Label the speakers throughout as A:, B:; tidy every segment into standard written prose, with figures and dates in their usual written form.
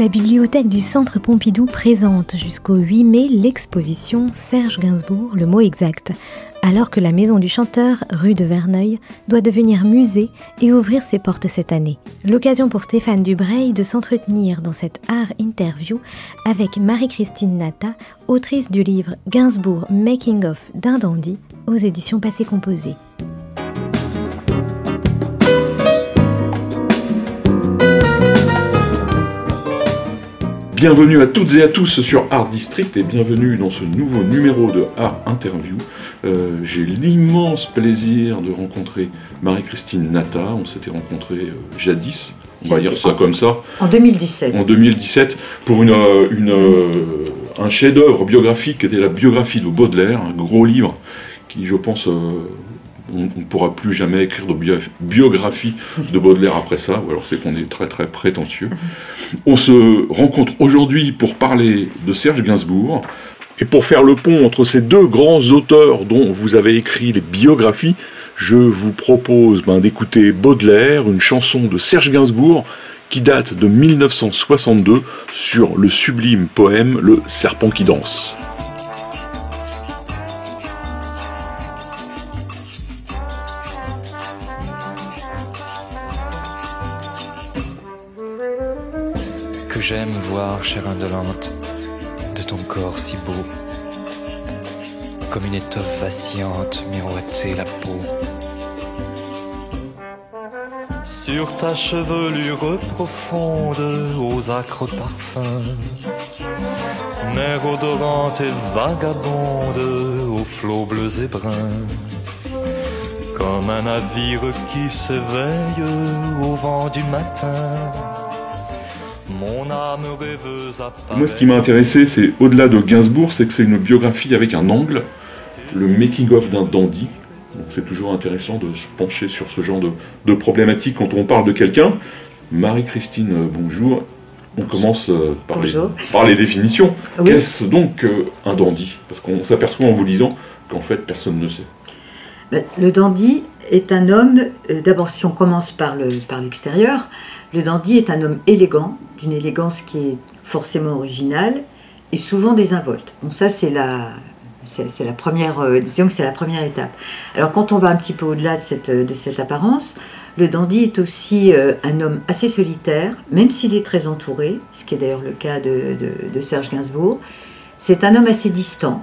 A: la bibliothèque du Centre Pompidou présente jusqu'au 8 mai l'exposition Serge Gainsbourg, le mot exact, alors que la Maison du Chanteur, rue de Verneuil, doit devenir musée et ouvrir ses portes cette année. L'occasion pour Stéphane Dubreuil de s'entretenir dans cette art interview avec Marie-Christine Natta, autrice du livre Gainsbourg Making of d'un dandy aux éditions Passé Composé.
B: Bienvenue à toutes et à tous sur Art District et bienvenue dans ce nouveau numéro de Art Interview. J'ai l'immense plaisir de rencontrer Marie-Christine Natta. On s'était rencontrés jadis, on va dire ça comme ça.
C: En 2017.
B: En 2017, pour un chef-d'œuvre biographique qui était la biographie de Baudelaire, un gros livre qui, je pense, on ne pourra plus jamais écrire de biographie de Baudelaire après ça, ou alors c'est qu'on est très très prétentieux. On se rencontre aujourd'hui pour parler de Serge Gainsbourg, et pour faire le pont entre ces deux grands auteurs dont vous avez écrit les biographies, je vous propose d'écouter Baudelaire, une chanson de Serge Gainsbourg qui date de 1962 sur le sublime poème Le Serpent qui danse.
D: Que j'aime voir, chère indolente, de ton corps si beau, comme une étoffe vacillante miroiter la peau. Sur ta chevelure profonde, aux âcres parfums, mer odorante et vagabonde, aux flots bleus et bruns, comme un navire qui s'éveille au vent du matin. Mon âme rêveuse apparaît.
B: Moi, ce qui m'a intéressé, c'est au-delà de Gainsbourg, c'est que c'est une biographie avec un angle, le making-of d'un dandy. Donc, c'est toujours intéressant de se pencher sur ce genre de problématique quand on parle de quelqu'un. Marie-Christine, bonjour. On commence par les définitions. Oui. Qu'est-ce donc un dandy ? Parce qu'on s'aperçoit en vous lisant qu'en fait, personne ne sait.
C: Le dandy est un homme, d'abord si on commence par l'extérieur, le dandy est un homme élégant, d'une élégance qui est forcément originale et souvent désinvolte. Bon, ça c'est la première, disons que c'est la première étape. Alors quand on va un petit peu au-delà de cette apparence, le dandy est aussi un homme assez solitaire, même s'il est très entouré, ce qui est d'ailleurs le cas de Serge Gainsbourg. C'est un homme assez distant,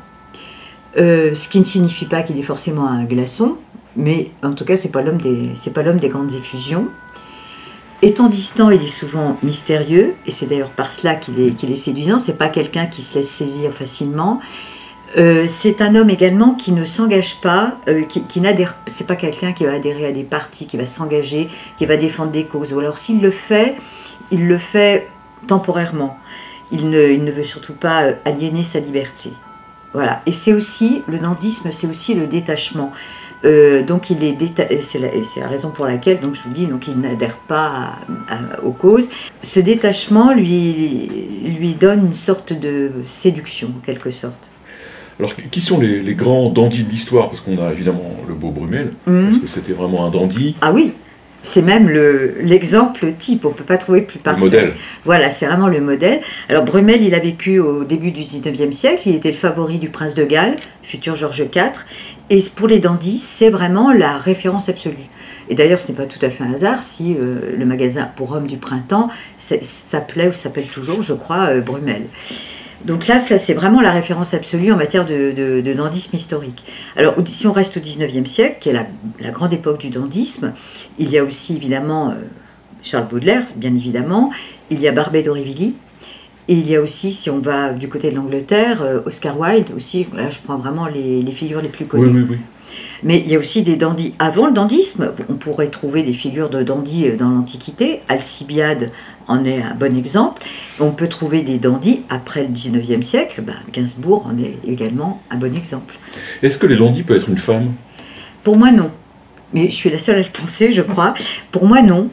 C: ce qui ne signifie pas qu'il est forcément un glaçon, mais en tout cas c'est pas l'homme des grandes effusions. Étant distant, il est souvent mystérieux, et c'est d'ailleurs par cela qu'il est séduisant. C'est pas quelqu'un qui se laisse saisir facilement. C'est un homme également qui ne s'engage pas, qui n'adhère. C'est pas quelqu'un qui va adhérer à des partis, qui va s'engager, qui va défendre des causes. Ou alors s'il le fait, il le fait temporairement. Il ne veut surtout pas aliéner sa liberté. Voilà. Et c'est aussi le dandysme, c'est aussi le détachement. Donc c'est la raison pour laquelle, donc je vous dis, donc il n'adhère pas aux causes. Ce détachement lui donne une sorte de séduction, en quelque sorte.
B: Alors, qui sont les grands dandys de l'histoire ? Parce qu'on a évidemment le beau Brumel, parce que c'était vraiment un dandy.
C: Ah oui, c'est même l'exemple type, on ne peut pas trouver plus parfait.
B: Le modèle.
C: Voilà, c'est vraiment le modèle. Alors Brumel, il a vécu au début du 19e siècle, il était le favori du prince de Galles, futur Georges IV. Et pour les dandys, c'est vraiment la référence absolue. Et d'ailleurs, ce n'est pas tout à fait un hasard si le magasin pour hommes du printemps s'appelait ou s'appelle toujours, je crois, Brumel. Donc là, ça, c'est vraiment la référence absolue en matière de dandysme historique. Alors, si on reste au 19e siècle, qui est la grande époque du dandysme, il y a aussi évidemment Charles Baudelaire, bien évidemment, il y a Barbey d'Aurevilly, et il y a aussi, si on va du côté de l'Angleterre, Oscar Wilde aussi. Là, je prends vraiment les figures les plus connues.
B: Oui.
C: Mais il y a aussi des dandys avant le dandysme. On pourrait trouver des figures de dandys dans l'Antiquité. Alcibiade en est un bon exemple. On peut trouver des dandys après le 19e siècle. Gainsbourg en est également un bon exemple.
B: Est-ce que les dandys peuvent être une femme ?
C: Pour moi, non. Mais je suis la seule à le penser, je crois. Pour moi, non.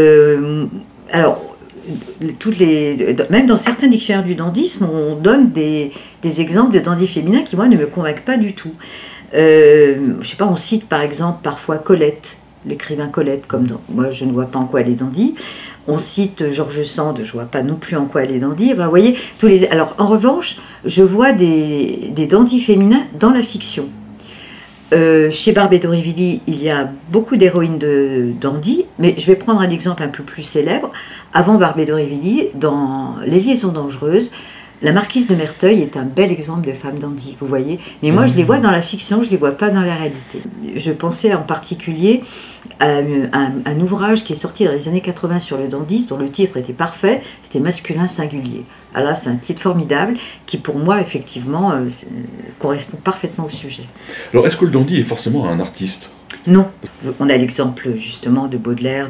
C: Alors, même dans certains dictionnaires du dandysme, on donne des exemples de dandys féminins qui, moi, ne me convainquent pas du tout. Je sais pas, on cite par exemple parfois Colette, l'écrivain Colette, moi je ne vois pas en quoi elle est dandy. On cite George Sand, je ne vois pas non plus en quoi elle est dandy. Vous voyez, alors en revanche, je vois des dandys féminins dans la fiction. Chez Barbey d'Aurevilly, il y a beaucoup d'héroïnes de dandy, mais je vais prendre un exemple un peu plus célèbre. Avant Barbey d'Aurevilly, dans Les Liaisons dangereuses, la marquise de Merteuil est un bel exemple de femme dandy, vous voyez. Mais moi, je les vois dans la fiction, je ne les vois pas dans la réalité. Je pensais en particulier à un ouvrage qui est sorti dans les années 80 sur le dandysme, dont le titre était parfait, c'était Masculin singulier. Alors là, c'est un titre formidable qui, pour moi, effectivement, correspond parfaitement au sujet.
B: Alors, est-ce que le dandy est forcément un artiste?
C: Non. On a l'exemple, justement, de Baudelaire,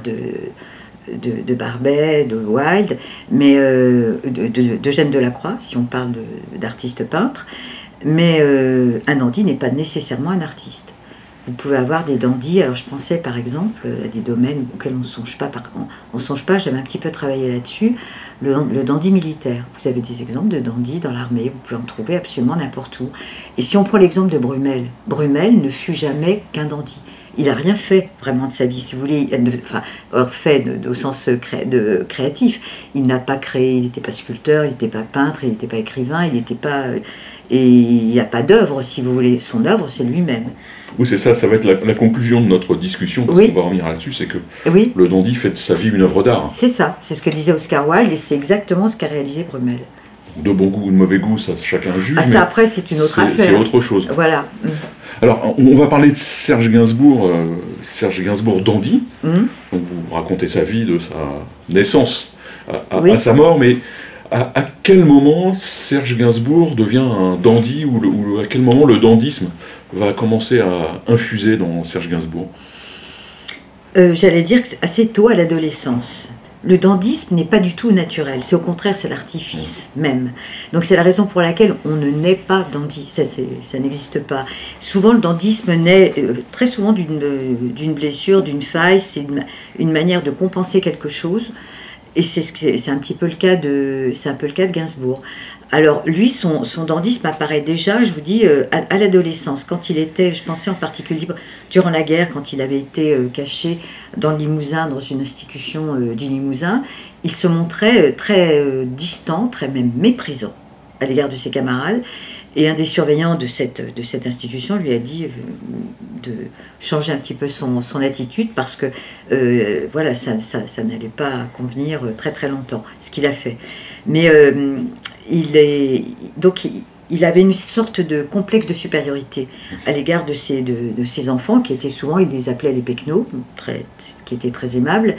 C: de Barbey, de Wilde, mais d'Eugène Delacroix, si on parle d'artiste peintre. Mais un dandy n'est pas nécessairement un artiste. Vous pouvez avoir des dandys, alors je pensais par exemple à des domaines auxquels on ne songe pas, j'avais un petit peu travaillé là-dessus, le dandy militaire. Vous avez des exemples de dandy dans l'armée, vous pouvez en trouver absolument n'importe où. Et si on prend l'exemple de Brumel, Brumel ne fut jamais qu'un dandy. Il n'a rien fait vraiment de sa vie, si vous voulez, fait au sens créatif. Il n'a pas créé, il n'était pas sculpteur, il n'était pas peintre, il n'était pas écrivain, il n'était pas... Et il n'y a pas d'œuvre, si vous voulez. Son œuvre, c'est lui-même.
B: Oui, c'est ça va être la conclusion de notre discussion, parce qu'on va revenir là-dessus, c'est que le dandy fait de sa vie une œuvre d'art.
C: C'est ça, c'est ce que disait Oscar Wilde, et c'est exactement ce qu'a réalisé Brumel.
B: De bon goût ou de mauvais goût, ça chacun juge.
C: Ah, ça après, c'est une autre affaire.
B: C'est autre chose.
C: Voilà.
B: Alors, on va parler de Serge Gainsbourg dandy. Donc, vous racontez sa vie, de sa naissance à sa mort, mais à quel moment Serge Gainsbourg devient un dandy, ou à quel moment le dandysme va commencer à infuser dans Serge Gainsbourg?
C: J'allais dire que c'est assez tôt, à l'adolescence. Le dandysme n'est pas du tout naturel, c'est au contraire, c'est l'artifice même. Donc c'est la raison pour laquelle on ne naît pas dandy, ça n'existe pas. Souvent le dandysme naît très souvent d'une blessure, d'une faille, c'est une manière de compenser quelque chose. Et c'est un peu le cas de Gainsbourg. Alors lui, son dandysme apparaît déjà, je vous dis, à l'adolescence. Quand il était, je pensais en particulier durant la guerre, quand il avait été caché dans le Limousin, dans une institution du Limousin, il se montrait très distant, très même méprisant à l'égard de ses camarades. Et un des surveillants de cette institution lui a dit de changer un petit peu son attitude parce que voilà, ça n'allait pas convenir très très longtemps, ce qu'il a fait. Mais il avait une sorte de complexe de supériorité à l'égard de ses enfants, qui étaient souvent, il les appelait les pecnos, qui étaient très aimables.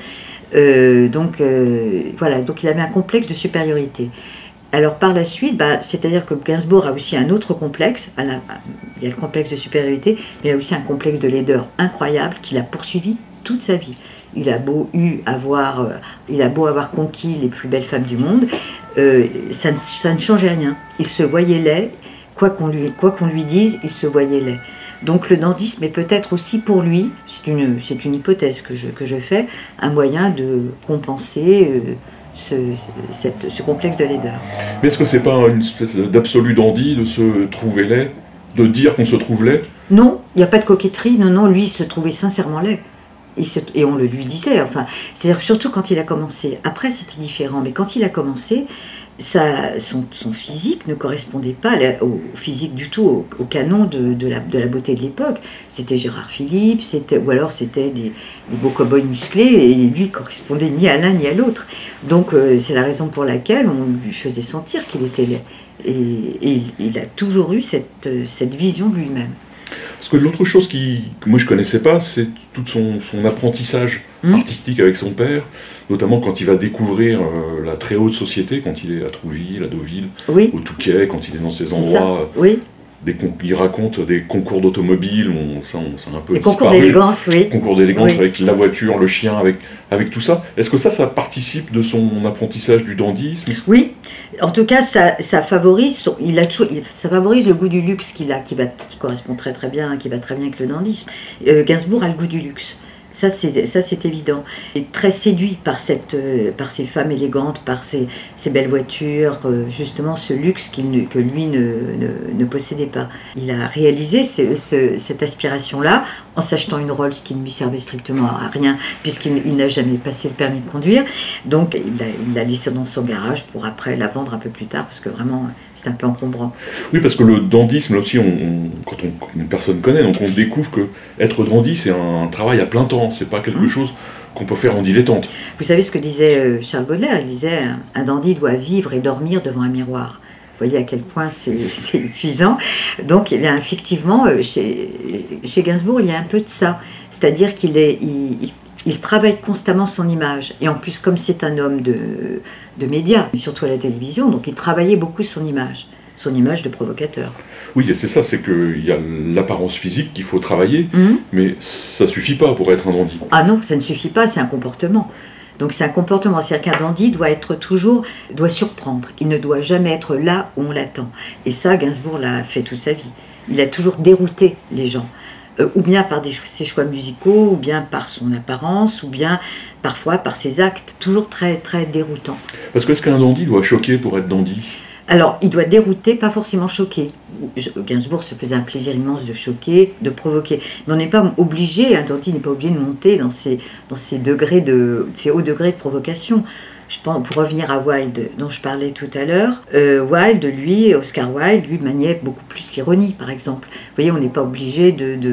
C: Voilà, donc il avait un complexe de supériorité. Alors par la suite, c'est-à-dire que Gainsbourg a aussi un autre complexe, il y a le complexe de supériorité, mais il a aussi un complexe de laideur incroyable qu'il a poursuivi toute sa vie. Il a beau avoir conquis les plus belles femmes du monde, ça ne changeait rien. Il se voyait laid, quoi qu'on lui dise, il se voyait laid. Donc le dandysme est peut-être aussi pour lui, c'est une hypothèse que je fais, un moyen de compenser ce complexe de laideur. Mais
B: est-ce que c'est pas une espèce d'absolu dandy de se trouver laid, de dire qu'on se trouve laid?
C: Non, il n'y a pas de coquetterie, non, lui il se trouvait sincèrement laid. Et on le lui disait, enfin, c'est-à-dire surtout quand il a commencé. Après c'était différent, mais quand il a commencé, son physique ne correspondait pas au physique du tout, au canon de la beauté de l'époque. C'était Gérard Philippe, ou alors c'était des beaux cow-boys musclés, et lui il correspondait ni à l'un ni à l'autre. Donc c'est la raison pour laquelle on lui faisait sentir qu'il était laid. Et il a toujours eu cette vision de lui-même.
B: Parce que l'autre chose que moi je connaissais pas, c'est tout son apprentissage artistique avec son père, notamment quand il va découvrir la très haute société, quand il est à Trouville, à Deauville, au Touquet, quand il est dans ces endroits. Il raconte des concours d'automobile, c'est un peu
C: des concours d'élégance,
B: concours d'élégance avec la voiture, le chien, avec tout ça. Est-ce que ça participe de son apprentissage du dandysme?
C: Oui, en tout cas, ça favorise ça favorise le goût du luxe qui correspond très très bien, qui va très bien avec le dandysme. Gainsbourg a le goût du luxe. Ça c'est évident. Il est très séduit par ces femmes élégantes, par ces belles voitures, justement ce luxe que lui ne possédait pas. Il a réalisé cette aspiration-là en s'achetant une Rolls qui ne lui servait strictement à rien, puisqu'il n'a jamais passé le permis de conduire. Donc il l'a laissée dans son garage pour après la vendre un peu plus tard, parce que vraiment c'est un peu encombrant.
B: Oui, parce que le dandysme, là aussi, quand une personne connaît, donc on découvre que être dandy, c'est un travail à plein temps, c'est pas quelque chose qu'on peut faire en dilettante.
C: Vous savez ce que disait Charles Baudelaire? Il disait « Un dandy doit vivre et dormir devant un miroir ». Vous voyez à quel point c'est épuisant. Donc, eh bien, effectivement, chez Gainsbourg, il y a un peu de ça. C'est-à-dire qu'il il travaille constamment son image. Et en plus, comme c'est un homme de médias, mais surtout à la télévision, donc il travaillait beaucoup son image de provocateur.
B: Oui, c'est ça, c'est qu'il y a l'apparence physique qu'il faut travailler, mais ça ne suffit pas pour être un dandy.
C: Ah non, ça ne suffit pas, c'est un comportement. Donc c'est un comportement, c'est-à-dire qu'un dandy doit surprendre. Il ne doit jamais être là où on l'attend. Et ça, Gainsbourg l'a fait toute sa vie. Il a toujours dérouté les gens. Ou bien par ses choix musicaux, ou bien par son apparence, ou bien parfois par ses actes. Toujours très, très déroutant.
B: Parce que est-ce qu'un dandy doit choquer pour être dandy ?
C: Alors, il doit dérouter, pas forcément choquer. Gainsbourg se faisait un plaisir immense de choquer, de provoquer. Mais on n'est pas obligé, un dandy n'est pas obligé de monter dans ces hauts degrés de provocation. Pour revenir à Wilde, dont je parlais tout à l'heure, Oscar Wilde, lui, maniait beaucoup plus l'ironie, par exemple. Vous voyez, on n'est pas obligé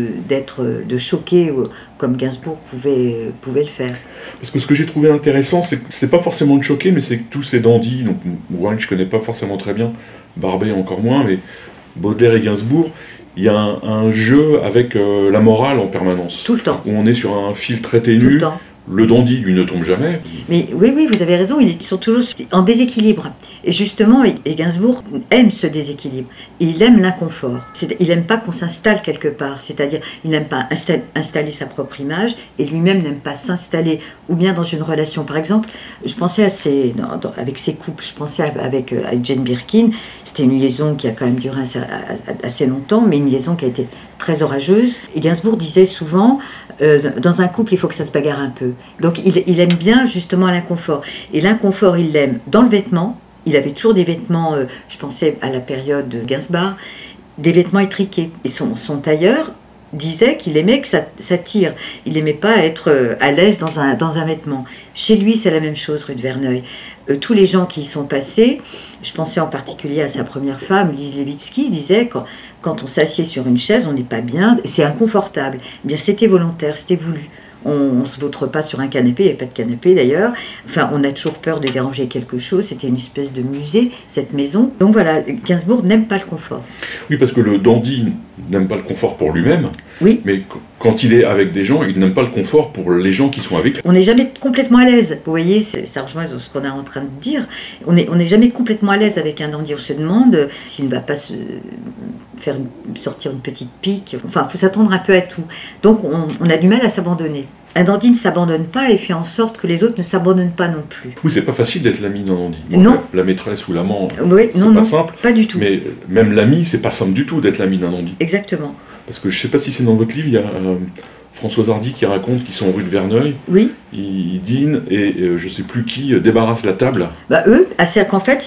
C: de choquer comme Gainsbourg pouvait le faire.
B: Parce que ce que j'ai trouvé intéressant, c'est que c'est pas forcément de choquer, mais c'est que tous ces dandys, donc Wilde je connais pas forcément très bien, Barbey encore moins, mais Baudelaire et Gainsbourg, il y a un jeu avec la morale en permanence.
C: Tout le temps.
B: Où on est sur un fil très ténu.
C: Tout le temps.
B: Le dandy, lui, ne tombe jamais.
C: Mais oui, vous avez raison, ils sont toujours en déséquilibre. Et justement, et Gainsbourg aime ce déséquilibre. Et il aime l'inconfort. Il n'aime pas qu'on s'installe quelque part. C'est-à-dire, il n'aime pas installer sa propre image, et lui-même n'aime pas s'installer, ou bien dans une relation. Par exemple, je pensais avec ses couples, je pensais avec Jane Birkin. C'était une liaison qui a quand même duré assez longtemps, mais une liaison qui a été très orageuse. Et Gainsbourg disait souvent, dans un couple, il faut que ça se bagarre un peu. Donc il aime bien justement l'inconfort. Et l'inconfort, il l'aime dans le vêtement. Il avait toujours des vêtements, je pensais à la période de Gainsbourg, des vêtements étriqués. Et son tailleur disait qu'il aimait que ça tire. Il n'aimait pas être à l'aise dans un vêtement. Chez lui, c'est la même chose, rue de Verneuil. Tous les gens qui y sont passés, je pensais en particulier à sa première femme, Lise Levitzky, disait quand on s'assied sur une chaise, on n'est pas bien, c'est inconfortable. Eh bien, c'était volontaire, c'était voulu. On ne se vautre pas sur un canapé, il n'y avait pas de canapé d'ailleurs. Enfin, on a toujours peur de déranger quelque chose. C'était une espèce de musée, cette maison. Donc voilà, Gainsbourg n'aime pas le confort.
B: Oui, parce que le dandy n'aime pas le confort pour lui-même.
C: Oui.
B: Mais quand il est avec des gens, il n'aime pas le confort pour les gens qui sont avec lui.
C: On n'est jamais complètement à l'aise. Vous voyez, ça rejoint ce qu'on est en train de dire. On n'est jamais complètement à l'aise avec un dandy. On se demande s'il ne va pas se faire sortir une petite pique. Enfin, il faut s'attendre un peu à tout. Donc, on a du mal à s'abandonner. Un dandy ne s'abandonne pas et fait en sorte que les autres ne s'abandonnent pas non plus.
B: Oui, c'est pas facile d'être l'ami d'un dandy. Bon,
C: non.
B: La maîtresse ou l'amant,
C: oui,
B: c'est pas simple.
C: Pas du tout.
B: Mais même l'ami, c'est pas simple du tout d'être l'ami d'un dandy.
C: Exactement.
B: Parce que je sais pas si c'est dans votre livre, il y a Françoise Hardy qui raconte qu'ils sont rue de Verneuil.
C: Oui.
B: Ils dînent et je sais plus qui débarrasse la table.
C: Eux, c'est-à-dire qu'en fait,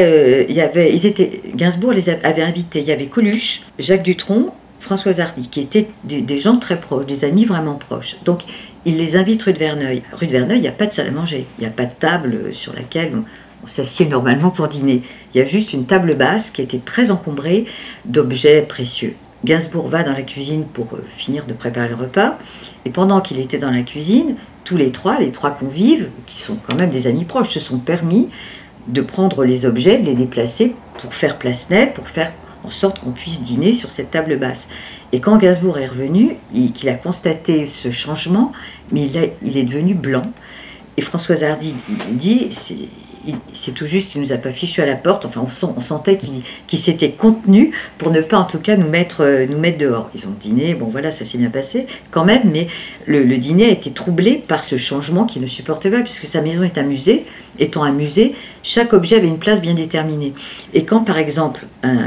C: Gainsbourg les avait invités. Il y avait Coluche, Jacques Dutronc, Françoise Hardy, qui étaient des gens très proches, des amis vraiment proches. Donc, il les invite rue de Verneuil. Rue de Verneuil, il n'y a pas de salle à manger. Il n'y a pas de table sur laquelle on s'assied normalement pour dîner. Il y a juste une table basse qui était très encombrée d'objets précieux. Gainsbourg va dans la cuisine pour finir de préparer le repas. Et pendant qu'il était dans la cuisine, les trois convives, qui sont quand même des amis proches, se sont permis de prendre les objets, de les déplacer pour faire place nette, pour faire en sorte qu'on puisse dîner sur cette table basse. Et quand Gainsbourg est revenu, qu'il a constaté ce changement, mais il est devenu blanc. Et Françoise Hardy dit, c'est tout juste, il ne nous a pas fichu à la porte. Enfin, on sentait qu'il s'était contenu pour ne pas, en tout cas, nous mettre dehors. Ils ont dîné, bon voilà, ça s'est bien passé quand même, mais le dîner a été troublé par ce changement qu'il ne supportait pas, puisque sa maison est un musée. Étant un musée, chaque objet avait une place bien déterminée. Et quand, par exemple,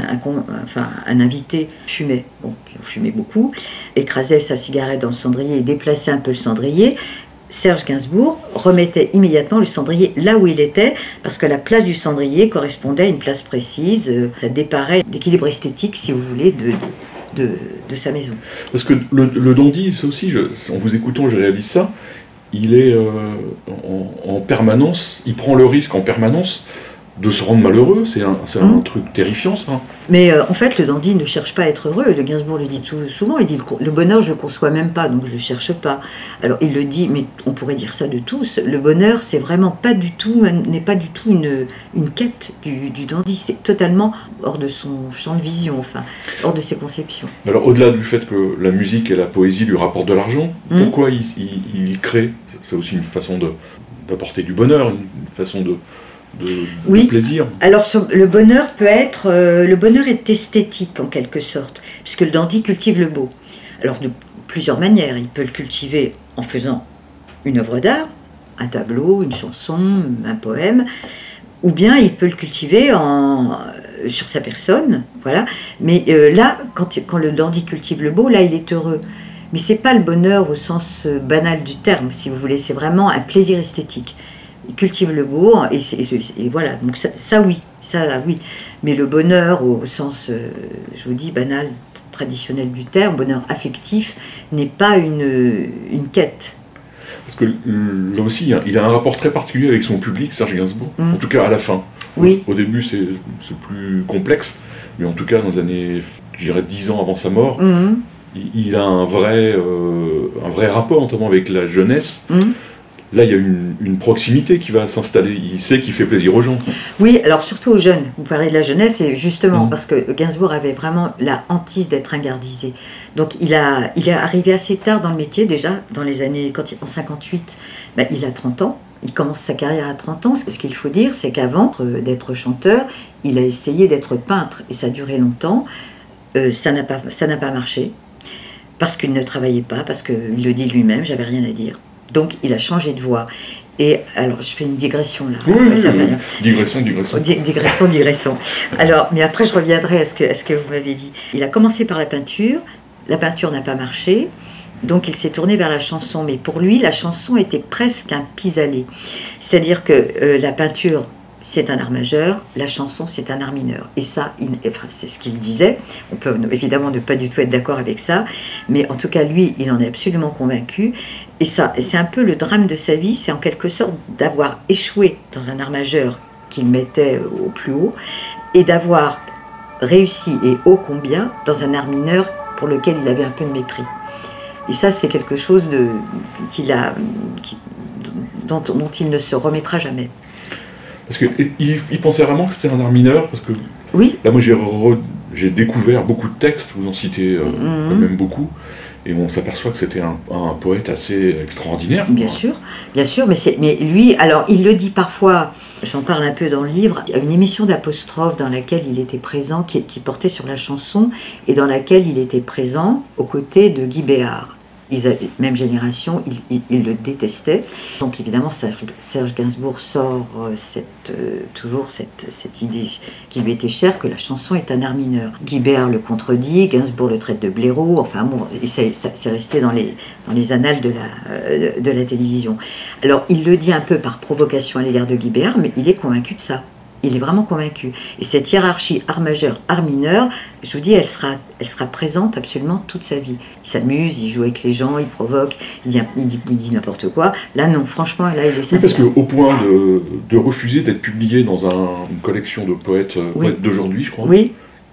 C: un invité fumait, on fumait beaucoup, écrasait sa cigarette dans le cendrier et déplaçait un peu le cendrier, Serge Gainsbourg remettait immédiatement le cendrier là où il était, parce que la place du cendrier correspondait à une place précise. Ça déparait l'équilibre esthétique, si vous voulez, de sa maison.
B: Parce que le dandy, ça aussi, en vous écoutant, je réalise ça, il est en permanence, il prend le risque en permanence de se rendre malheureux, c'est un truc terrifiant ça.
C: Mais en fait, le dandy ne cherche pas à être heureux. Le Gainsbourg le dit souvent, il dit le bonheur, je le conçois même pas, donc je le cherche pas. Alors il le dit, mais on pourrait dire ça de tous. Le bonheur, c'est vraiment pas du tout, n'est pas du tout une quête du dandy. C'est totalement hors de son champ de vision, enfin, hors de ses conceptions.
B: Alors au-delà du fait que la musique et la poésie lui rapportent de l'argent, pourquoi il crée? C'est aussi une façon d'apporter du bonheur, une façon de plaisir.
C: Alors le bonheur est esthétique en quelque sorte, puisque le dandy cultive le beau. Alors de plusieurs manières, il peut le cultiver en faisant une œuvre d'art, un tableau, une chanson, un poème, ou bien il peut le cultiver sur sa personne, voilà. Mais là, quand le dandy cultive le beau, là il est heureux. Mais c'est pas le bonheur au sens banal du terme, si vous voulez, c'est vraiment un plaisir esthétique. Il cultive le beau, et voilà, donc ça oui. Mais le bonheur au sens, je vous dis, banal, traditionnel du terme, bonheur affectif, n'est pas une quête.
B: Parce que là aussi, il a un rapport très particulier avec son public, Serge Gainsbourg, en tout cas à la fin.
C: Oui.
B: Au début, c'est plus complexe, mais en tout cas, dans les années, je dirais 10 ans avant sa mort, il a un vrai rapport, notamment avec la jeunesse. Là, il y a une proximité qui va s'installer. Il sait qu'il fait plaisir aux gens.
C: Oui, alors surtout aux jeunes. Vous parlez de la jeunesse, et justement, parce que Gainsbourg avait vraiment la hantise d'être ringardisé. Donc, il est arrivé assez tard dans le métier, déjà, dans les années, en 58, il a 30 ans. Il commence sa carrière à 30 ans. Ce qu'il faut dire, c'est qu'avant d'être chanteur, il a essayé d'être peintre, et ça a duré longtemps. Ça n'a pas marché, parce qu'il ne travaillait pas, parce qu'il le dit lui-même, j'avais rien à dire. Donc il a changé de voix. Et alors je fais une digression là. Digression. Alors, mais après je reviendrai à ce que vous m'avez dit. Il a commencé par la peinture n'a pas marché, donc il s'est tourné vers la chanson. Mais pour lui, la chanson était presque un pis-aller. C'est-à-dire que la peinture, c'est un art majeur, la chanson, c'est un art mineur. Et ça, c'est ce qu'il disait. On peut évidemment ne pas du tout être d'accord avec ça, mais en tout cas, lui, il en est absolument convaincu. Et ça, c'est un peu le drame de sa vie, c'est en quelque sorte d'avoir échoué dans un art majeur qu'il mettait au plus haut, et d'avoir réussi, et ô combien, dans un art mineur pour lequel il avait un peu de mépris. Et ça, c'est quelque chose dont il ne se remettra jamais.
B: Parce qu'il pensait vraiment que c'était un art mineur, parce que
C: oui.
B: Là, moi, j'ai découvert beaucoup de textes, vous en citez même beaucoup, et on s'aperçoit que c'était un poète assez extraordinaire.
C: Bien sûr, mais lui, alors il le dit parfois, j'en parle un peu dans le livre, il y a une émission d'apostrophe dans laquelle il était présent, qui portait sur la chanson, et dans laquelle il était présent aux côtés de Guy Béard. Ils avaient même génération, ils le détestaient. Donc évidemment, Serge Gainsbourg sort toujours cette idée qui lui était chère, que la chanson est un art mineur. Guy Béard le contredit, Gainsbourg le traite de blaireau, enfin bon, et c'est resté dans les annales de la télévision. Alors il le dit un peu par provocation à l'égard de Guy Béard, mais il est convaincu de ça. Il est vraiment convaincu. Et cette hiérarchie art majeur, art mineur, je vous dis, elle sera présente absolument toute sa vie. Il s'amuse, il joue avec les gens, il provoque, il dit n'importe quoi. Là, non, franchement, là, il est sincère.
B: Oui, parce qu'au point de refuser d'être publié dans une collection de poètes d'aujourd'hui, je crois.
C: Oui.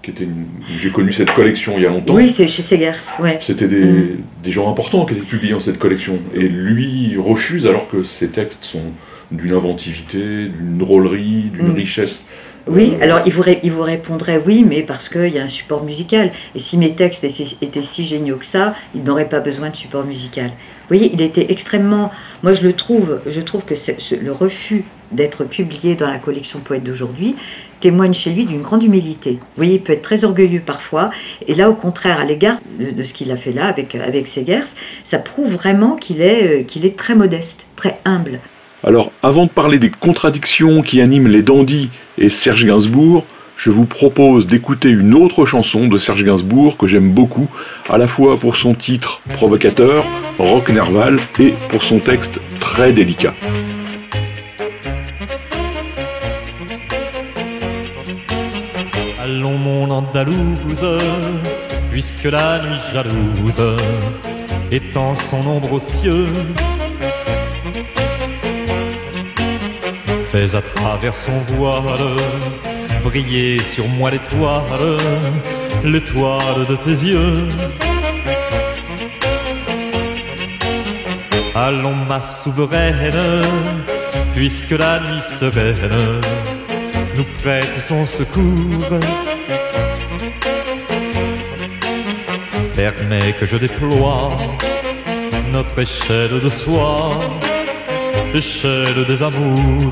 B: J'ai connu cette collection il y a longtemps.
C: Oui, c'est chez Segers. Ouais.
B: C'était des gens importants qui étaient publiés dans cette collection. Et lui, il refuse alors que ses textes sont d'une inventivité, d'une drôlerie, d'une richesse.
C: Oui, alors il vous répondrait oui, mais parce qu'il y a un support musical. Et si mes textes étaient si géniaux que ça, ils n'auraient pas besoin de support musical. Vous voyez, il était extrêmement... Moi, je trouve que le refus d'être publié dans la collection Poètes d'aujourd'hui témoigne chez lui d'une grande humilité. Vous voyez, il peut être très orgueilleux parfois, et là, au contraire, à l'égard de ce qu'il a fait là avec Segers, ça prouve vraiment qu'il est très modeste, très humble.
B: Alors, avant de parler des contradictions qui animent les dandys et Serge Gainsbourg, je vous propose d'écouter une autre chanson de Serge Gainsbourg que j'aime beaucoup, à la fois pour son titre provocateur, Rock Nerval, et pour son texte très délicat.
E: Allons mon Andalouse, puisque la nuit jalouse étend son ombre aux cieux, fais à travers son voile briller sur moi l'étoile de tes yeux. Allons ma souveraine, puisque la nuit sereine nous prête son secours. Permets que je déploie notre échelle de soie, échelle des amours.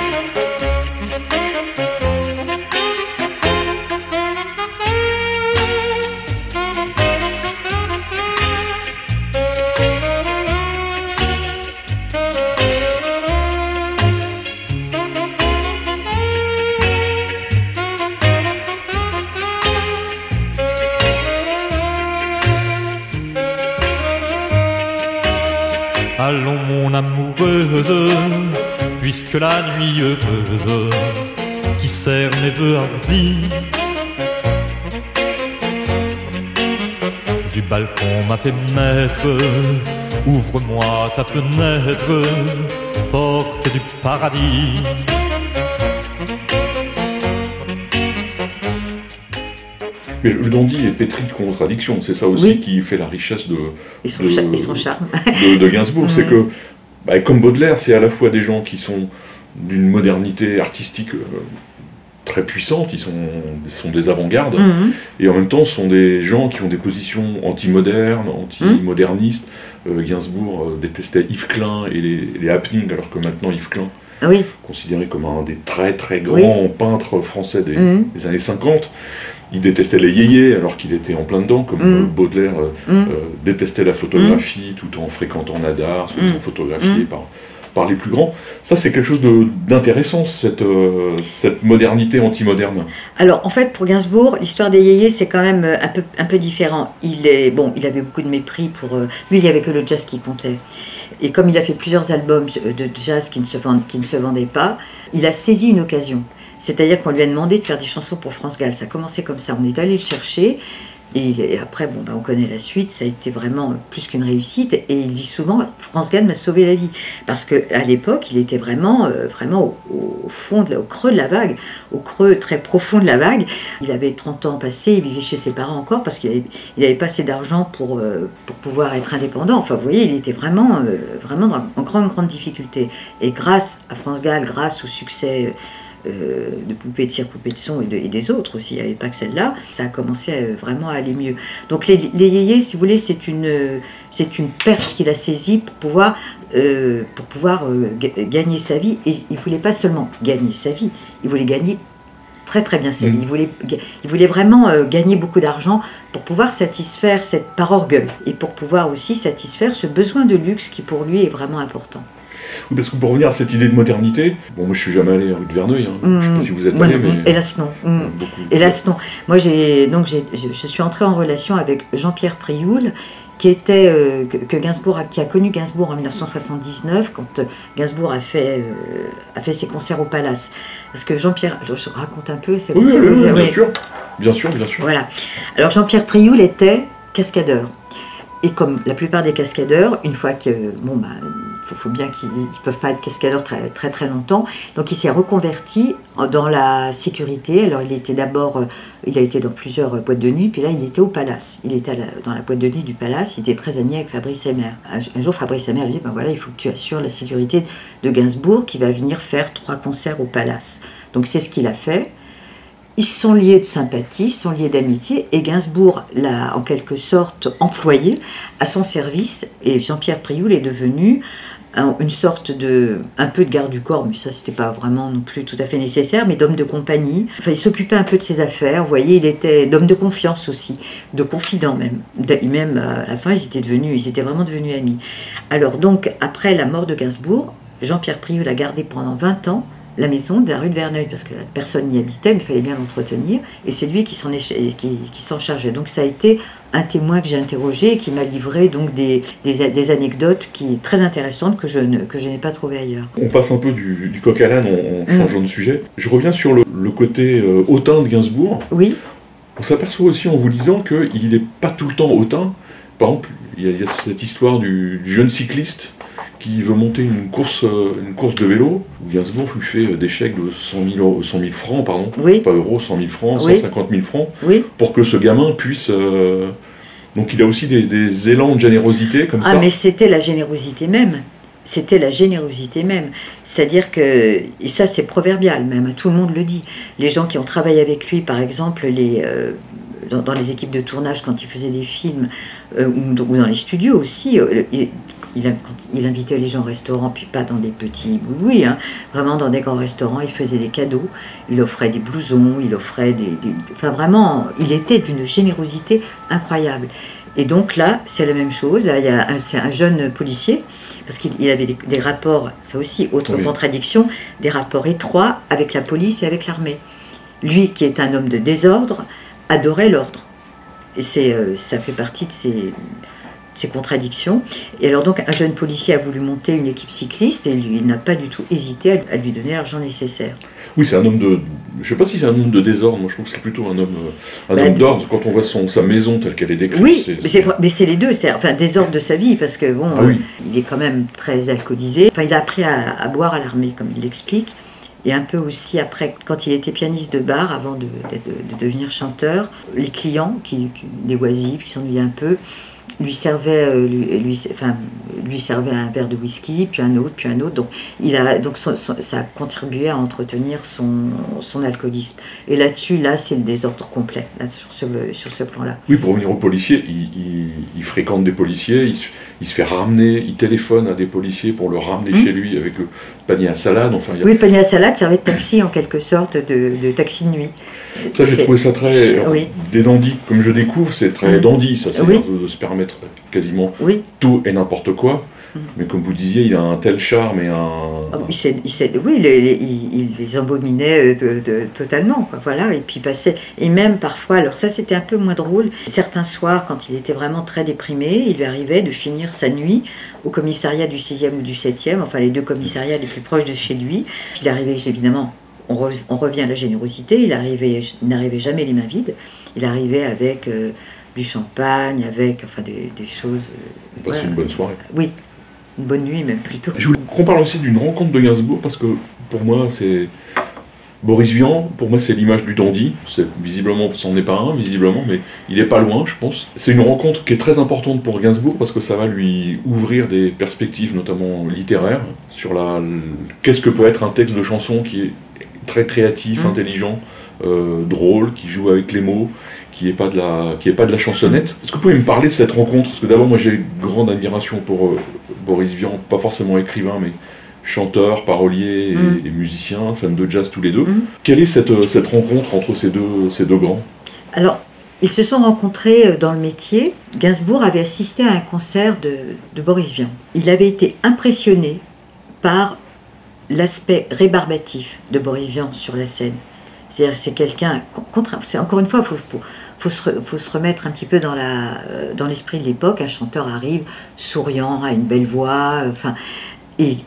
E: Allons mon amoureuse, puisque la nuit heureuse qui serre mes vœux hardis du balcon m'a fait maître. Ouvre-moi ta fenêtre, porte du paradis.
B: Mais le dandy est pétri de contradictions, c'est ça aussi
C: Oui.
B: qui fait la richesse de
C: son charme.
B: de Gainsbourg. C'est que, comme Baudelaire, c'est à la fois des gens qui sont d'une modernité artistique très puissante, ils sont des avant-gardes, et en même temps sont des gens qui ont des positions anti-modernes, anti-modernistes. Gainsbourg détestait Yves Klein et les happenings, alors que maintenant Yves Klein,
C: Oui,
B: considéré comme un des très très grands peintres français des années 50, il détestait les yéyés alors qu'il était en plein dedans, comme Baudelaire détestait la photographie tout en fréquentant Nadar, se faisant photographier par les plus grands. Ça, c'est quelque chose d'intéressant, cette modernité anti-moderne.
C: alors en fait pour Gainsbourg, l'histoire des yéyés c'est quand même un peu différent. Il avait beaucoup de mépris pour... lui, il n'y avait que le jazz qui comptait. Et comme il a fait plusieurs albums de jazz qui ne se vendaient pas, il a saisi une occasion. C'est-à-dire qu'on lui a demandé de faire des chansons pour France Gall. Ça a commencé comme ça, on est allé le chercher. Et après, on connaît la suite, ça a été vraiment plus qu'une réussite. Et il dit souvent, France Gall m'a sauvé la vie. Parce qu'à l'époque, il était vraiment au fond, au creux de la vague, au creux très profond de la vague. Il avait 30 ans passés, il vivait chez ses parents encore parce qu'il n'avait pas assez d'argent pour pouvoir être indépendant. Enfin, vous voyez, il était vraiment en grande difficulté. Et grâce à France Gall, grâce au succès de Poupée de cire, Poupée de son et des autres aussi, il n'y avait pas que celle-là, ça a commencé vraiment à aller mieux. Donc les yéyés, si vous voulez, c'est une perche qu'il a saisie pour pouvoir gagner sa vie. Et il ne voulait pas seulement gagner sa vie, il voulait gagner très très bien sa vie. Il voulait vraiment gagner beaucoup d'argent pour pouvoir satisfaire par orgueil et pour pouvoir aussi satisfaire ce besoin de luxe qui pour lui est vraiment important.
B: Oui, parce que pour revenir à cette idée de modernité, moi je suis jamais allé à rue de Verneuil, je ne sais pas si vous êtes allé, mais...
C: Hélas non. Hélas non. Moi je suis entrée en relation avec Jean-Pierre Prioul, qui a connu Gainsbourg en 1979, quand Gainsbourg a fait ses concerts au Palace. Parce que Jean-Pierre, alors je raconte un peu, c'est
B: oui, bien sûr.
C: Voilà. Alors Jean-Pierre Prioul était cascadeur. Et comme la plupart des cascadeurs, une fois que, faut bien qu'ils ne peuvent pas être cascadeurs très, très, très longtemps, donc il s'est reconverti dans la sécurité. Alors il a été dans plusieurs boîtes de nuit, puis là il était au Palace. Il était dans la boîte de nuit du Palace, il était très ami avec Fabrice Emmer. Un jour Fabrice Emmer lui dit, il faut que tu assures la sécurité de Gainsbourg qui va venir faire 3 concerts au Palace. Donc c'est ce qu'il a fait. Ils sont liés de sympathie, ils sont liés d'amitié, et Gainsbourg l'a en quelque sorte employé à son service, et Jean-Pierre Prioul est devenu une sorte un peu de garde du corps, mais ça c'était pas vraiment non plus tout à fait nécessaire, mais d'homme de compagnie. Enfin, il s'occupait un peu de ses affaires, vous voyez, il était d'homme de confiance aussi, de confident même. Même à la fin, ils étaient vraiment devenus amis. Alors donc, après la mort de Gainsbourg, Jean-Pierre Prioul a gardé pendant 20 ans la maison de la rue de Verneuil, parce que personne n'y habitait, mais il fallait bien l'entretenir, et c'est lui qui s'en chargeait. Donc ça a été un témoin que j'ai interrogé et qui m'a livré donc des anecdotes très intéressantes que je n'ai pas trouvées ailleurs.
B: On passe un peu du coq à l'âne en changeant de sujet. Je reviens sur le côté hautain de Gainsbourg.
C: Oui.
B: On s'aperçoit aussi en vous lisant qu'il n'est pas tout le temps hautain. Par exemple, il y a cette histoire du jeune cycliste qui veut monter une course de vélo, où Gainsbourg lui fait des chèques de 100 000 francs, pardon,
C: Oui.
B: pas euros, 100 000 francs,
C: Oui.
B: 150 000 francs,
C: Oui.
B: pour que ce gamin puisse... Donc il a aussi des élans de générosité comme ça.
C: Ah, mais c'était la générosité même. C'était la générosité même. C'est-à-dire que, et ça c'est proverbial même, tout le monde le dit. Les gens qui ont travaillé avec lui, par exemple, dans les équipes de tournage, quand il faisait des films, ou dans les studios aussi, il invitait les gens au restaurant, puis pas dans des petits boulouis, hein, vraiment dans des grands restaurants, il faisait des cadeaux, il offrait des blousons, il offrait enfin vraiment, il était d'une générosité incroyable. Et donc là, c'est la même chose, là, c'est un jeune policier, parce qu'il avait des rapports, ça aussi, autre
B: Oui.
C: contradiction, des rapports étroits avec la police et avec l'armée. Lui, qui est un homme de désordre, adorait l'ordre. Et ça fait partie de ces contradictions. Et alors donc, un jeune policier a voulu monter une équipe cycliste et lui, il n'a pas du tout hésité à lui donner l'argent nécessaire.
B: Oui, c'est un homme de... Je ne sais pas si c'est un homme de désordre, moi je trouve que c'est plutôt un homme d'ordre. Quand on voit sa maison telle qu'elle est décrite...
C: Oui, mais c'est les deux, enfin désordre de sa vie, parce que bon,
B: oui.
C: Il est quand même très alcoolisé. Enfin, il a appris à boire à l'armée, comme il l'explique. Et un peu aussi après, quand il était pianiste de bar, avant de devenir chanteur, les clients, des oisifs, qui s'ennuyaient un peu, lui servait un verre de whisky, puis un autre. Donc, ça a contribué à entretenir son alcoolisme. Et là-dessus, c'est le désordre complet, là, sur ce plan-là.
B: Oui, pour revenir aux policiers, il fréquente des policiers, il se fait ramener, il téléphone à des policiers pour le ramener chez lui avec le panier à salade. Enfin,
C: Oui, le panier à salade servait de taxi en quelque sorte, de taxi de nuit.
B: Ça, j'ai trouvé ça très...
C: Oui.
B: Des dandys, comme je découvre, c'est très dandy, ça, c'est
C: Oui.
B: de se permettre quasiment
C: Oui.
B: tout et n'importe quoi. Mais comme vous disiez, il a un tel charme et un...
C: Il les embominait totalement, quoi, voilà, et puis passait, et même parfois, alors ça c'était un peu moins drôle, certains soirs quand il était vraiment très déprimé, il lui arrivait de finir sa nuit au commissariat du 6e ou du 7e, enfin les deux commissariats les plus proches de chez lui. Puis il arrivait évidemment, on revient à la générosité, il n'arrivait jamais les mains vides, il arrivait avec du champagne, avec enfin des choses...
B: Passer une bonne soirée.
C: Oui. Une bonne nuit même plutôt.
B: Je voulais qu'on parle aussi d'une rencontre de Gainsbourg, parce que pour moi c'est Boris Vian, pour moi c'est l'image du dandy, visiblement c'en est pas un, visiblement, mais il est pas loin je pense. C'est une rencontre qui est très importante pour Gainsbourg, parce que ça va lui ouvrir des perspectives, notamment littéraires, sur qu'est-ce que peut être un texte de chanson qui est très créatif, intelligent, drôle, qui joue avec les mots, qui est pas de la chansonnette. Est-ce que vous pouvez me parler de cette rencontre? Parce que d'abord, moi j'ai une grande admiration pour Boris Vian, pas forcément écrivain, mais chanteur, parolier et musicien, fan de jazz tous les deux. Quelle est cette rencontre entre ces deux grands?
C: Alors, ils se sont rencontrés dans le métier. Gainsbourg avait assisté à un concert de Boris Vian. Il avait été impressionné par l'aspect rébarbatif de Boris Vian sur la scène. C'est-à-dire c'est quelqu'un... Encore une fois, faut se remettre un petit peu dans l'esprit de l'époque. Un chanteur arrive souriant, a une belle voix, enfin... Et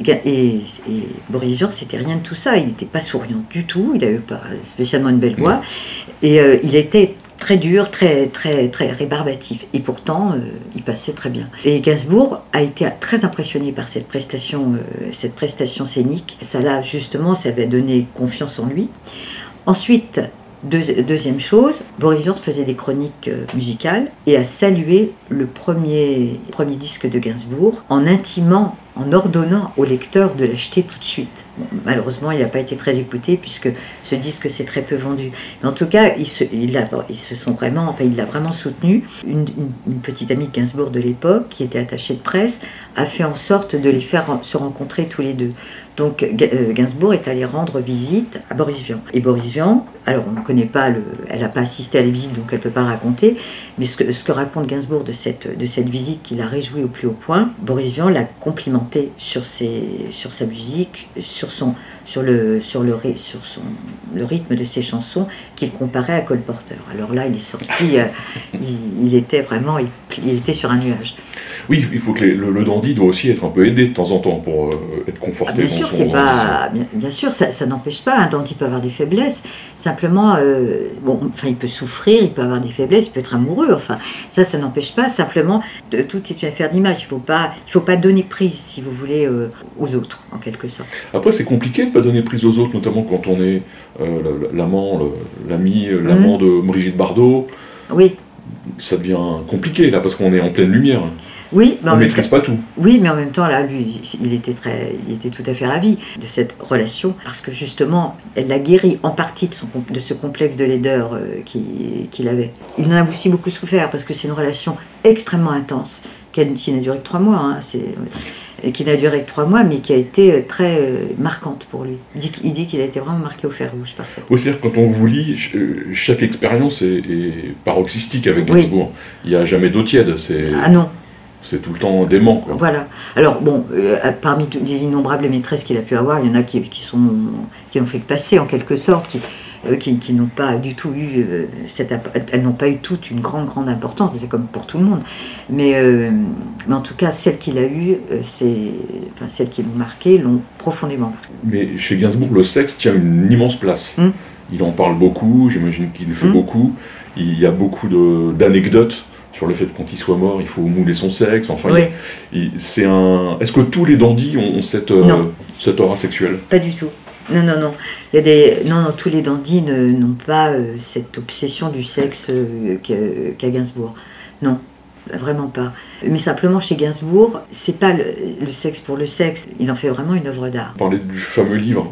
C: Boris Vian, c'était rien de tout ça. Il n'était pas souriant du tout, il n'avait pas spécialement une belle voix. Et il était très dur, très, très, très rébarbatif. Et pourtant, il passait très bien. Et Gainsbourg a été très impressionné par cette prestation scénique. Ça avait donné confiance en lui. Ensuite, deuxième chose, Boris Vian faisait des chroniques musicales et a salué le premier disque de Gainsbourg en ordonnant au lecteur de l'acheter tout de suite. Bon, malheureusement, il n'a pas été très écouté puisque ce disque s'est très peu vendu. Mais en tout cas, il l'a vraiment soutenu. Une petite amie de Gainsbourg de l'époque, qui était attachée de presse, a fait en sorte de les faire se rencontrer tous les deux. Donc Gainsbourg est allé rendre visite à Boris Vian. Et Boris Vian, alors on ne connaît pas, elle n'a pas assisté à la visite, donc elle ne peut pas raconter, mais ce que raconte Gainsbourg de cette visite qui l'a réjoui au plus haut point, Boris Vian l'a complimenté sur sa musique, sur le rythme de ses chansons qu'il comparait à Cole Porter. Alors là, il est sorti, il était sur un nuage.
B: Oui, il faut que le dandy doit aussi être un peu aidé de temps en temps pour être conforté
C: bien
B: dans
C: sûr,
B: son
C: c'est pas,
B: dandy.
C: bien sûr, ça n'empêche pas. Un dandy peut avoir des faiblesses. Simplement, il peut souffrir, il peut avoir des faiblesses, il peut être amoureux. Enfin, ça n'empêche pas. Simplement, tout est une affaire d'image. Il faut pas donner prise, si vous voulez, aux autres, en quelque sorte.
B: Après, c'est compliqué de ne pas donner prise aux autres, notamment quand on est l'ami, l'amant de Brigitte Bardot.
C: Oui.
B: Ça devient compliqué, là, parce qu'on est en pleine lumière.
C: Oui, mais
B: on ne maîtrise pas tout.
C: Oui, mais en même temps, là, lui, il était tout à fait ravi de cette relation, parce que justement, elle l'a guéri en partie de ce complexe de laideur qu'il avait. Il en a aussi beaucoup souffert, parce que c'est une relation extrêmement intense, qui n'a duré que 3 mois, hein, qui n'a duré que 3 mois, mais qui a été très marquante pour lui. Il dit qu'il a été vraiment marqué au fer rouge par ça.
B: Oui, c'est-à-dire quand on vous lit, chaque expérience est paroxystique avec Gainsbourg. Il n'y a jamais d'eau tiède.
C: Ah non.
B: C'est tout le temps dément, quoi.
C: Voilà. Alors bon, parmi des innombrables maîtresses qu'il a pu avoir, il y en a qui ont fait que passer en quelque sorte, qui n'ont pas du tout eu elles n'ont pas eu toute une grande importance, c'est comme pour tout le monde. Mais en tout cas, celles qu'il a eues, celles qui l'ont marqué, l'ont profondément marqué.
B: Mais chez Gainsbourg, le sexe tient une immense place. Il en parle beaucoup, j'imagine qu'il le fait beaucoup. Il y a beaucoup d'anecdotes sur le fait que quand il soit mort, il faut mouler son sexe. Enfin,
C: oui.
B: Est-ce que tous les dandys ont cette aura sexuelle?
C: Pas du tout. Non. Non, tous les dandys n'ont pas cette obsession du sexe qu'a Gainsbourg. Non, vraiment pas. Mais simplement, chez Gainsbourg, c'est pas le sexe pour le sexe. Il en fait vraiment une œuvre d'art.
B: On parlait du fameux livre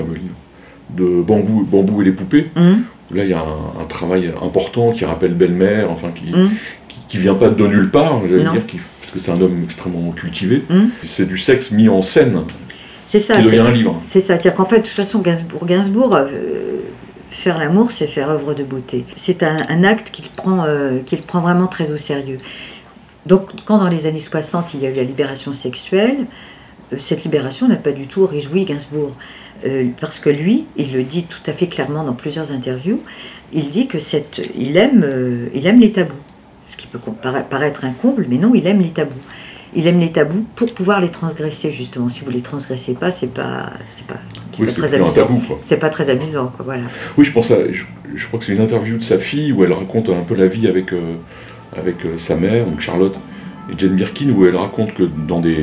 B: de Bambou et les poupées. Là, il y a un travail important qui rappelle Belle-Mère, qui vient pas de nulle part, j'allais dire, parce que c'est un homme extrêmement cultivé. C'est du sexe mis en scène.
C: C'est ça,
B: qui devient un livre.
C: C'est ça, c'est-à-dire qu'en fait, de toute façon, Gainsbourg, faire l'amour, c'est faire œuvre de beauté. C'est un acte qu'il prend vraiment très au sérieux. Donc, quand dans les années 60, il y a eu la libération sexuelle, cette libération n'a pas du tout réjoui Gainsbourg. Parce que lui, il le dit tout à fait clairement dans plusieurs interviews, il dit que il aime les tabous. Ce qui peut paraître un comble, mais non, il aime les tabous. Il aime les tabous pour pouvoir les transgresser, justement. Si vous ne les transgressez pas, c'est pas très amusant.
B: Tabou,
C: c'est pas très amusant, quoi, voilà.
B: Oui, je crois que c'est une interview de sa fille où elle raconte un peu la vie avec sa mère, donc Charlotte et Jane Birkin, où elle raconte que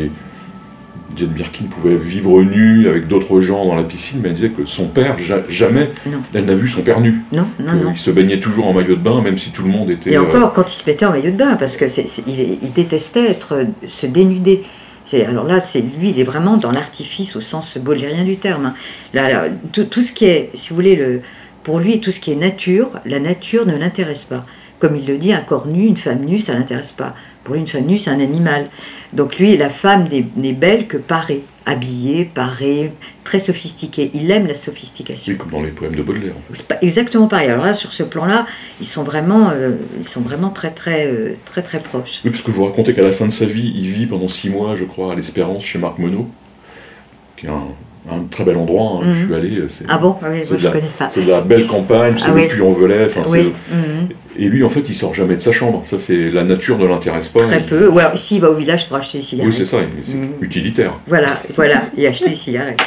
B: Jane Birkin pouvait vivre nue avec d'autres gens dans la piscine, mais elle disait que son père, jamais, elle n'a vu son père nu.
C: Non.
B: Il se baignait toujours en maillot de bain, même si tout le monde était...
C: Et encore, quand il se mettait en maillot de bain, parce que il détestait se dénuder. Alors là, lui, il est vraiment dans l'artifice au sens baudelairien du terme. Hein. Là, tout ce qui est, si vous voulez, pour lui, tout ce qui est nature, la nature ne l'intéresse pas. Comme il le dit, un corps nu, une femme nue, ça ne l'intéresse pas. Pour lui, une femme nue, c'est un animal. Donc lui, la femme n'est belle que parée, habillée, parée, très sophistiquée. Il aime la sophistication.
B: Oui, comme dans les poèmes de Baudelaire.
C: C'est pas exactement pareil. Alors là, sur ce plan-là, ils sont vraiment très proches.
B: Oui, parce que vous racontez qu'à la fin de sa vie, il vit pendant 6 mois, je crois, à l'Espérance, chez Marc Monod, qui est un très bel endroit, je suis allé.
C: Ah bon? Oui, je ne connais pas.
B: C'est de la belle campagne, c'est le Puy-en-Velay.
C: Oui.
B: Et lui, en fait, il sort jamais de sa chambre. Ça, c'est la nature ne l'intéresse pas.
C: Très peu. Ou alors, s'il va au village pour acheter des cigarettes.
B: Oui, c'est ça, c'est utilitaire.
C: Voilà, et acheter des cigarettes.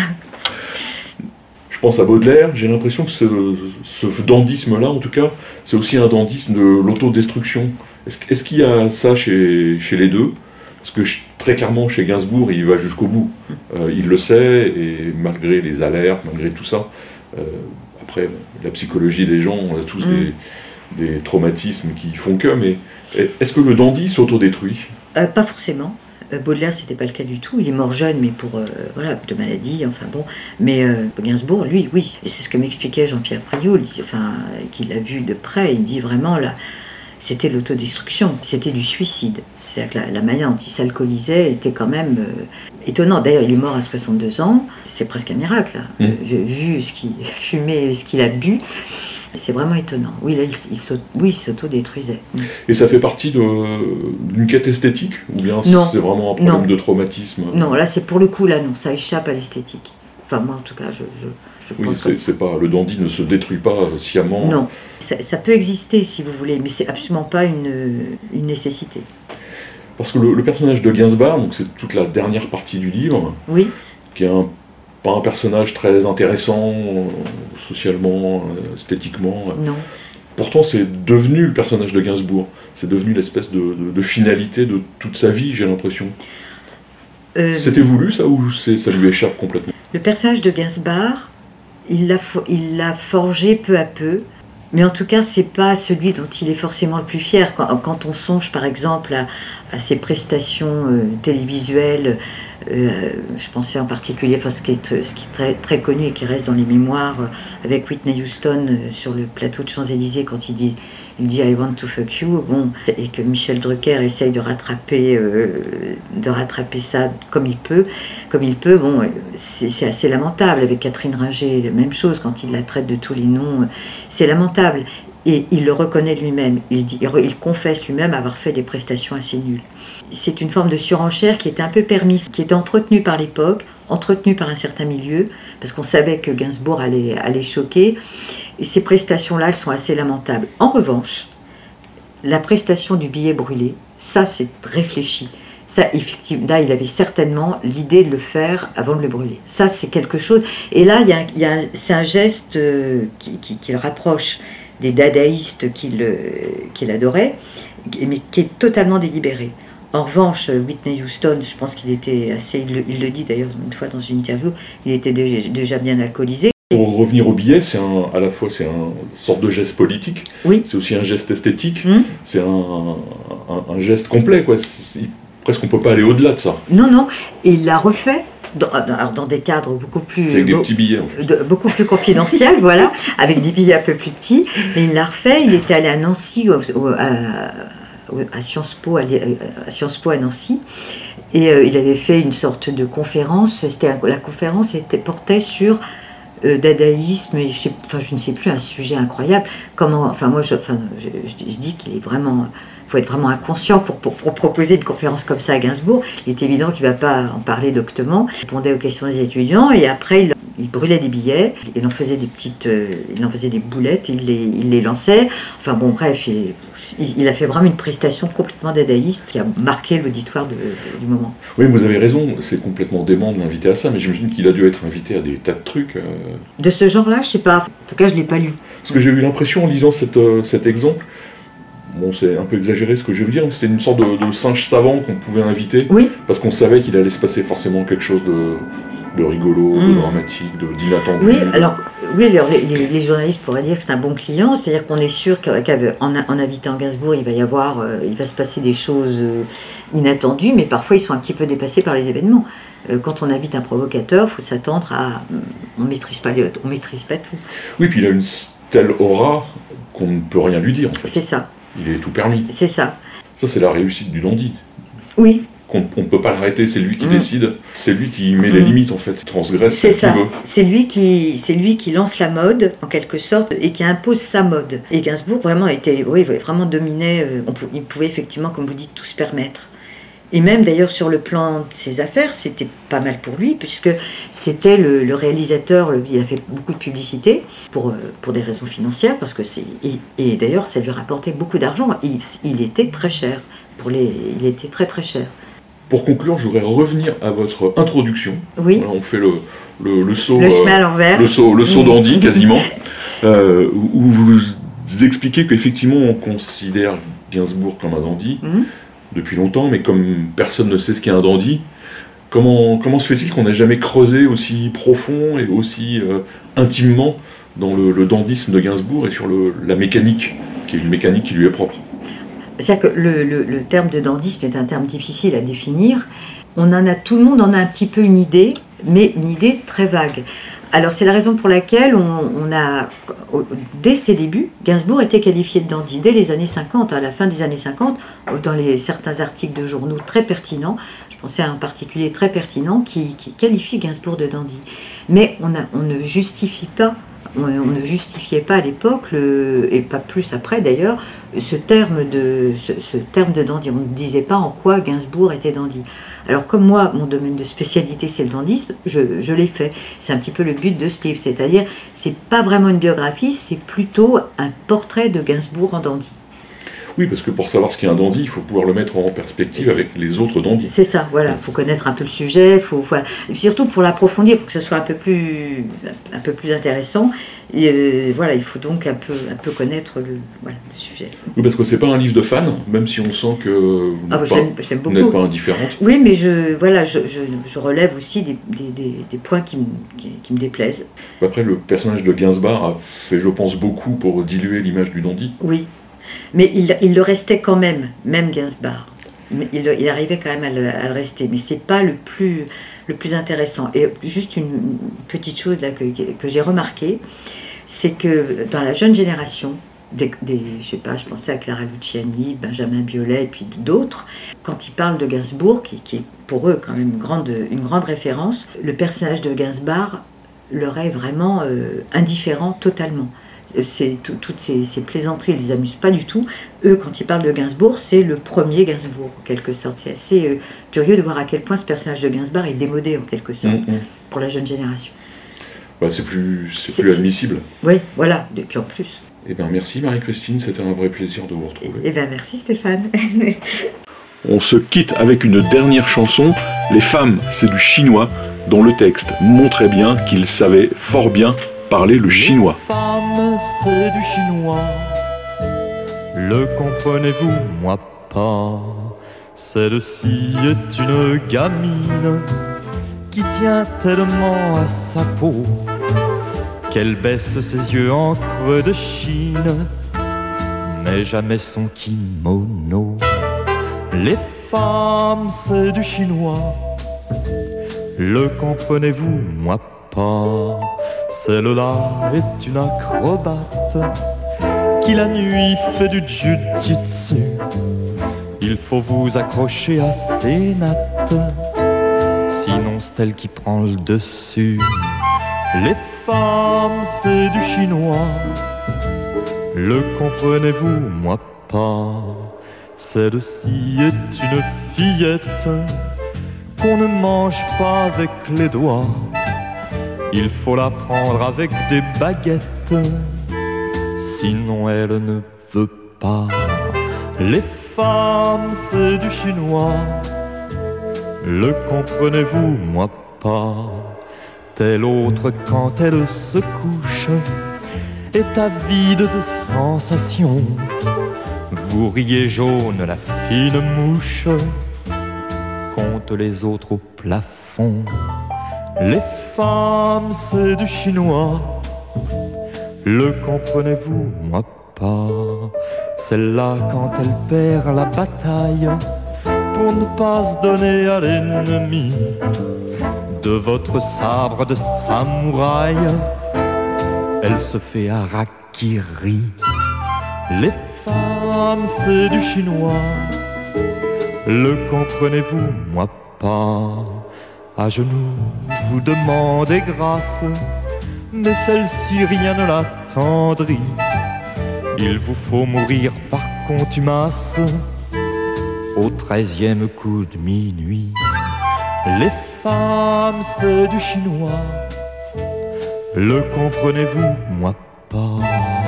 B: Je pense à Baudelaire, j'ai l'impression que ce dandysme-là, en tout cas, c'est aussi un dandysme de l'autodestruction. Est-ce qu'il y a ça chez les deux? Parce que très clairement, chez Gainsbourg, il va jusqu'au bout. Il le sait, et malgré les alertes, malgré tout ça, après, la psychologie des gens, on a tous des traumatismes qui font que, mais est-ce que le dandy s'autodétruit?
C: Pas forcément. Baudelaire, c'était pas le cas du tout. Il est mort jeune, mais pour de maladie, enfin bon. Mais Gainsbourg, lui, oui. Et c'est ce que m'expliquait Jean-Pierre Priault, qu'il a vu de près. Il dit vraiment, là, c'était l'autodestruction, c'était du suicide. C'est-à-dire que la manière dont il s'alcoolisait était quand même étonnante. D'ailleurs, il est mort à 62 ans. C'est presque un miracle. Vu ce qu'il fumait, ce qu'il a bu. C'est vraiment étonnant. Oui, là, il s'autodétruisait.
B: Et ça fait partie d'une quête esthétique? Ou bien c'est vraiment un problème de traumatisme?
C: Non, là, c'est pour le coup, là, non. Ça échappe à l'esthétique. Enfin, moi, en tout cas, je pense
B: c'est pas, le dandy ne se détruit pas sciemment.
C: Non. Ça peut exister, si vous voulez, mais c'est absolument pas une nécessité.
B: Parce que le personnage de Gainsbourg, donc c'est toute la dernière partie du livre,
C: Oui,
B: qui est pas un personnage très intéressant, socialement, esthétiquement.
C: non.
B: Pourtant, c'est devenu le personnage de Gainsbourg. C'est devenu l'espèce de finalité de toute sa vie, j'ai l'impression. C'était voulu, ça, ou ça lui échappe complètement?
C: Le personnage de Gainsbourg, il l'a forgé peu à peu, mais en tout cas, c'est pas celui dont il est forcément le plus fier. Quand on songe, par exemple, à ses prestations télévisuelles, je pensais en particulier, ce qui est très, très connu et qui reste dans les mémoires, avec Whitney Houston sur le plateau de Champs-Élysées, quand il dit I want to fuck you, bon, et que Michel Drucker essaye de rattraper ça comme il peut, bon, c'est assez lamentable. Avec Catherine Ringer, la même chose, quand il la traite de tous les noms, c'est lamentable. Et il le reconnaît lui-même, il confesse lui-même avoir fait des prestations assez nulles. C'est une forme de surenchère qui était un peu permise, qui était entretenue par l'époque, entretenue par un certain milieu, parce qu'on savait que Gainsbourg allait choquer. Et ces prestations-là, elles sont assez lamentables. En revanche, la prestation du billet brûlé, ça c'est réfléchi. Ça, effectivement, là, il avait certainement l'idée de le faire avant de le brûler. Ça, c'est quelque chose. Et là, c'est un geste qui le rapproche des dadaïstes qu'il adorait, mais qui est totalement délibéré. En revanche, Whitney Houston, je pense qu'il était assez, il le dit d'ailleurs une fois dans une interview, il était déjà bien alcoolisé.
B: Pour revenir au billet, à la fois c'est un sorte de geste politique,
C: oui.
B: C'est aussi un geste esthétique, c'est un geste complet, quoi. Presque on peut pas aller au-delà de ça.
C: Non, et il l'a refait. Dans des cadres beaucoup plus...
B: Avec des petits billets, en fait.
C: Beaucoup plus confidentiels, voilà, avec des billets un peu plus petits. Mais il l'a refait, il était allé à Nancy, à Sciences Po à Nancy, et il avait fait une sorte de conférence. La conférence portait sur dadaïsme, et je ne sais plus, un sujet incroyable. Je dis qu'il est vraiment... Il faut être vraiment inconscient pour proposer une conférence comme ça à Gainsbourg. Il est évident qu'il ne va pas en parler doctement. Il répondait aux questions des étudiants et après il brûlait des billets, il en faisait des boulettes, il les lançait. Enfin bon, bref, il a fait vraiment une prestation complètement dadaïste qui a marqué l'auditoire du moment.
B: Oui, vous avez raison, c'est complètement dément de l'inviter à ça, mais j'imagine qu'il a dû être invité à des tas de trucs.
C: De ce genre-là, je ne sais pas. En tout cas, je ne l'ai pas lu.
B: Parce que j'ai eu l'impression en lisant cet exemple. Bon, c'est un peu exagéré ce que je veux dire, mais c'était une sorte de singe savant qu'on pouvait inviter,
C: oui.
B: Parce qu'on savait qu'il allait se passer forcément quelque chose de rigolo, de dramatique, d'inattendu.
C: Oui, alors les journalistes pourraient dire que c'est un bon client, c'est-à-dire qu'on est sûr qu'en invitant Gainsbourg, il va se passer des choses inattendues, mais parfois ils sont un petit peu dépassés par les événements. Quand on invite un provocateur, il faut s'attendre à... On maîtrise pas tout.
B: Oui, puis il a une telle aura qu'on ne peut rien lui dire, en fait.
C: C'est ça.
B: Il est tout permis.
C: C'est ça.
B: Ça, c'est la réussite du dandy.
C: Oui.
B: On ne peut pas l'arrêter, c'est lui qui décide. C'est lui qui met les limites, en fait. Il transgresse ce qu'il veut. C'est lui
C: qui lance la mode, en quelque sorte, et qui impose sa mode. Et Gainsbourg, vraiment, vraiment dominait. Il pouvait effectivement, comme vous dites, tout se permettre. Et même d'ailleurs sur le plan de ses affaires, c'était pas mal pour lui, puisque c'était le réalisateur, il a fait beaucoup de publicité pour des raisons financières, parce que et d'ailleurs ça lui rapportait beaucoup d'argent. Il était très cher, il était très très cher.
B: Pour conclure, je voudrais revenir à votre introduction.
C: Oui.
B: Voilà, on fait le saut.
C: Le chemin à l'envers.
B: Le saut dandy quasiment, où vous expliquez qu'effectivement on considère Gainsbourg comme un dandy. Depuis longtemps, mais comme personne ne sait ce qu'est un dandy, comment se fait-il qu'on n'ait jamais creusé aussi profond et aussi intimement dans le dandysme de Gainsbourg et sur la mécanique, qui est une mécanique qui lui est propre?
C: C'est-à-dire que le terme de dandysme est un terme difficile à définir. Tout le monde en a un petit peu une idée, mais une idée très vague. Alors c'est la raison pour laquelle dès ses débuts, Gainsbourg était qualifié de dandy. Dès les années 50, à la fin des années 50, dans certains articles de journaux très pertinents, je pensais à un particulier très pertinent qui qualifie Gainsbourg de dandy. Mais on ne justifiait pas à l'époque, et pas plus après d'ailleurs, ce terme de dandy. On ne disait pas en quoi Gainsbourg était dandy. Alors comme moi, mon domaine de spécialité c'est le dandysme, je l'ai fait. C'est un petit peu le but de ce livre, c'est-à-dire c'est pas vraiment une biographie, c'est plutôt un portrait de Gainsbourg en dandy.
B: Oui, parce que pour savoir ce qu'est un dandy, il faut pouvoir le mettre en perspective avec les autres dandys.
C: C'est ça, voilà. Il faut connaître un peu le sujet, voilà. Et puis surtout pour l'approfondir, pour que ce soit un peu plus intéressant. Et voilà, il faut donc un peu connaître le sujet.
B: Oui, parce que c'est pas un livre de fans, même si on sent que vous n'êtes pas indifférente.
C: Oui, mais je relève aussi des points qui me déplaisent.
B: Après, le personnage de Gainsbourg a fait, je pense, beaucoup pour diluer l'image du dandy.
C: Oui, mais il le restait quand même Gainsbourg. Mais il arrivait quand même à le rester, mais c'est pas le plus intéressant. Et juste une petite chose là que j'ai remarqué, c'est que dans la jeune génération, je pensais à Clara Luciani, Benjamin Biolay et puis d'autres, quand ils parlent de Gainsbourg, qui est pour eux quand même une grande référence, le personnage de Gainsbourg leur est vraiment indifférent totalement. Toutes ces plaisanteries, ils les amusent pas du tout. Eux, quand ils parlent de Gainsbourg, c'est le premier Gainsbourg, en quelque sorte. C'est assez curieux de voir à quel point ce personnage de Gainsbourg est démodé, en quelque sorte, pour la jeune génération.
B: C'est plus admissible.
C: Oui, voilà, et puis en plus.
B: Eh bien, merci Marie-Christine, c'était un vrai plaisir de vous retrouver.
C: Eh bien, merci Stéphane.
B: On se quitte avec une dernière chanson, Les femmes, c'est du chinois, dont le texte montrait bien qu'il savait fort bien parler le chinois.
E: Les femmes, c'est du chinois. Le comprenez-vous, moi pas. Celle-ci est une gamine qui tient tellement à sa peau qu'elle baisse ses yeux en creux de Chine, mais jamais son kimono. Les femmes, c'est du chinois. Le comprenez-vous, moi pas. Celle-là est une acrobate qui la nuit fait du jiu-jitsu. Il faut vous accrocher à ses nattes, sinon c'est elle qui prend le dessus. Les femmes, c'est du chinois. Le comprenez-vous, moi pas. Celle-ci est une fillette qu'on ne mange pas avec les doigts. Il faut la prendre avec des baguettes, sinon elle ne veut pas. Les femmes, c'est du chinois. Le comprenez-vous, moi pas. Telle autre, quand elle se couche, est avide de sensations. Vous riez jaune, la fine mouche compte les autres au plafond. Les femmes, c'est du chinois. Le comprenez-vous, moi pas. Celle-là, quand elle perd la bataille, pour ne pas se donner à l'ennemi, de votre sabre de samouraï, elle se fait harakiri. Les femmes, c'est du chinois. Le comprenez-vous, moi pas. À genoux, vous demandez grâce, mais celle-ci rien ne l'attendrit. Il vous faut mourir par contumace au 13e coup de minuit. Les femmes, c'est du chinois. Le comprenez-vous, moi pas.